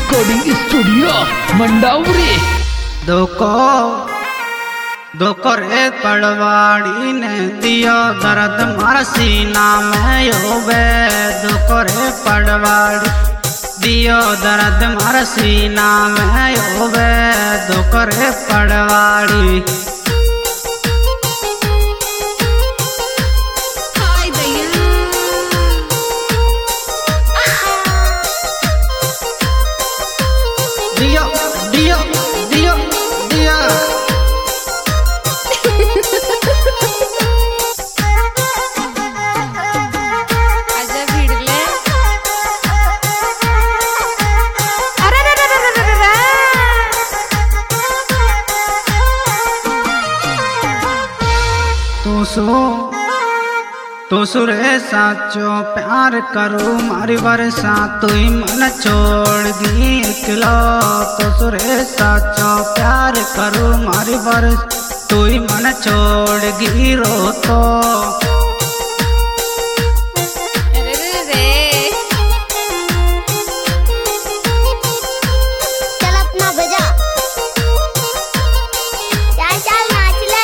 Recording studio Mandawari. धोको रे पड़वाड़ी ने दियो दर्द मार सीना में योबे। धोको रे पड़वाड़ी दियो दर्द मार सीना में योबे। धोको रे पड़वाड़ी दियो दियो दियो दिया आजा भिड़ले। अरे रे रे रे रे रे रे। तू सुरे साचो प्यार करो मारी वर्षा तू मन छोड़ दी अकेला। तो सुरे साचो प्यार करो मारी वर्ष तू मन छोड़ गिरो तो। अरे रे रे। चल अपना बजा चल चल नाच ले।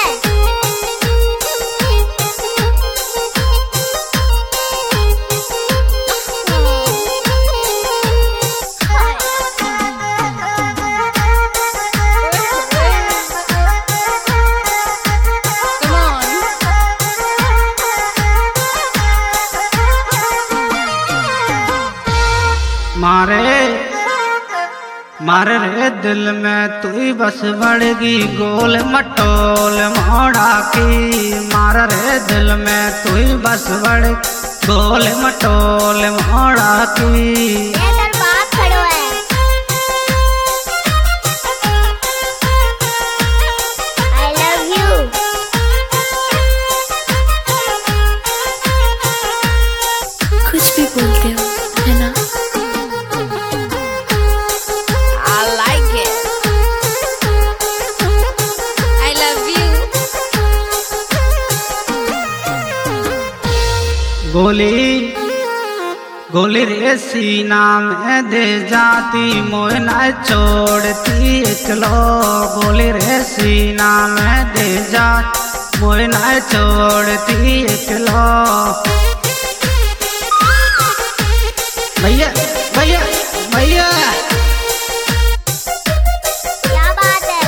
Come on. मारे रे दिल में तू ही बस बढ़गी गोल मटोल मोड़ा की। मार रे दिल में तू ही बस बढ़ गोल मटोल मोड़ा की। ये तेरे बाप खड़ो है। I love you। कुछ भी बोलते हो है ना। I like it। I love you। गोली रे सीना में दे जाती मोह न छोड़ती एकलो। गोली रे सीना में दे जा मोह न छोड़ती एकलो। भैया भैया भैया क्या बात है।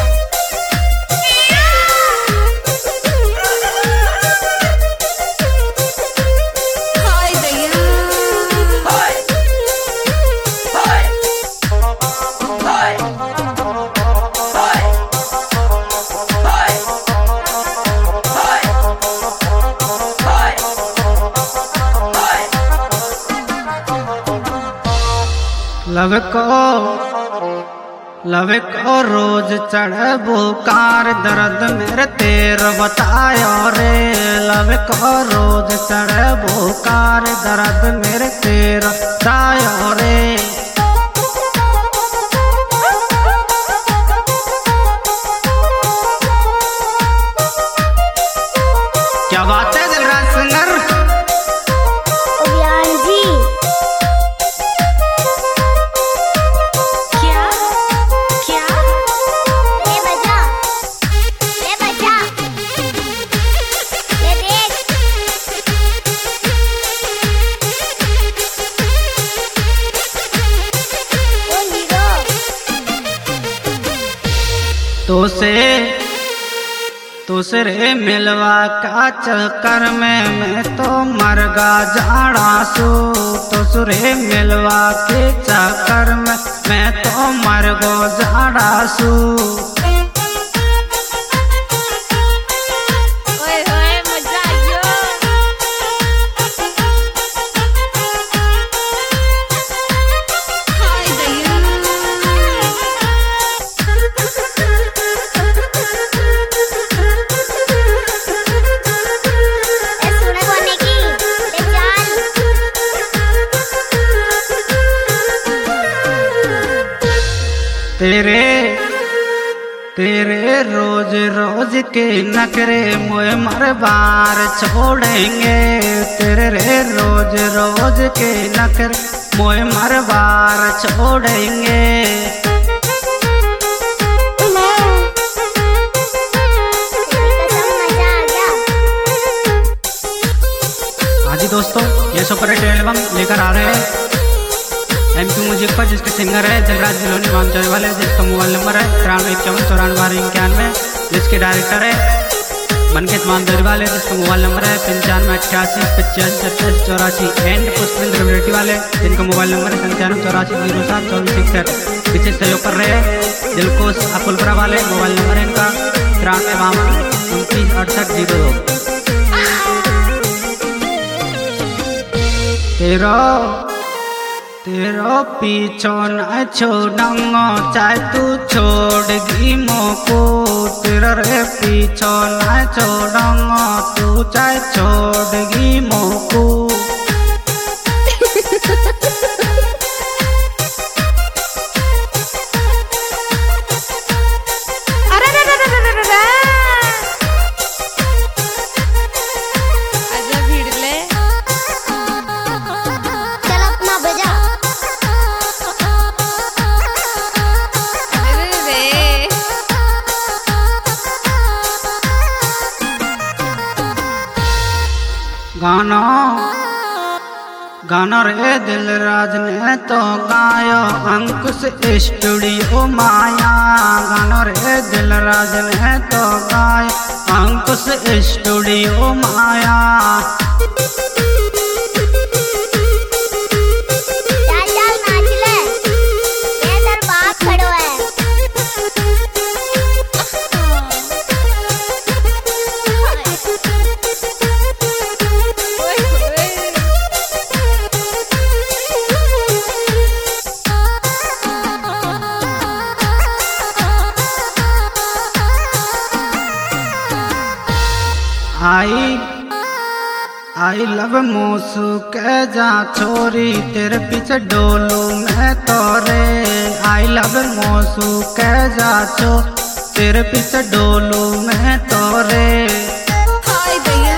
हाय दैया। लव को रोज चढ़ बुकार दर्द मेरे तेर बतायो रे। लव को रोज चढ़ बुकार दर्द मेरे तेर बतायो रे। क्या बात है दिलराज सिंगर। अभियान जी क्या क्या ले बजा ले बजा ले देख। ओ हीरो तो से रे मिलवा का चक्कर में मैं तो मरगा जाड़ा सू। तो सुरे मिलवा के चक्कर में मैं तो मरगो जाड़ा सू। ओए होए मजा आयो। हाय दैया। ए सुने कोने की ले चल। तेरे रोज रोज के नखरे मोए मर बार छोड़ेंगे। तेरे रे रोज रोज के नखरे मोए मर बार छोड़ेंगे। मजा आ गया। हाँ जी दोस्तों, ये सुपर हिट एल्बम लेकर आ रहे हैं MP म्यूजिक पर, जिसके सिंगर है दिलराज दिलोनी मानचौरी वाले, जिसका मोबाइल नंबर है 9351549291, जिसके डायरेक्टर है मनकेत मानचौरी वाले, जिसका मोबाइल नंबर है 9588855784 एंड पुष्पेंद्र रेड्डी वाले, जिनका मोबाइल नंबर है 9584072461। पीछे सहयोग कर रहे हैं दिलकोश अकुलपुरा वाले, मोबाइल नंबर है इनका 9352296802। तेरो पीछो न छोड़ूंगा चाहे तू छोड़गी मोको। तेरा रे पीछो न छोड़ूंगा तू चाहे छोड़गी मोको। आजा भिड़ले चल अपना बजा। अरे रे गाना गाना रे दिलराज ने तो गायो अंकुश स्टूडियो माया। गाना रे दिलराज ने तो गायो अंकुश स्टूडियो माया। चल चल नाच ले, ये इधर बाप खड़ो है। ओए ओए आई लव मोसू के जा छोरी, तेरे पीछे डोलू मैं तोरे। आई लव मोसू के जा छो, तेरे पीछे डोलू मैं तोरे। हाय भैया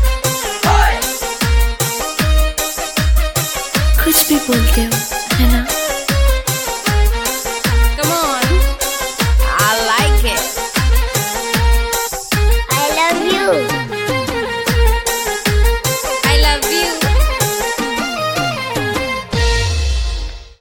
कुछ भी बोलते हो है ना।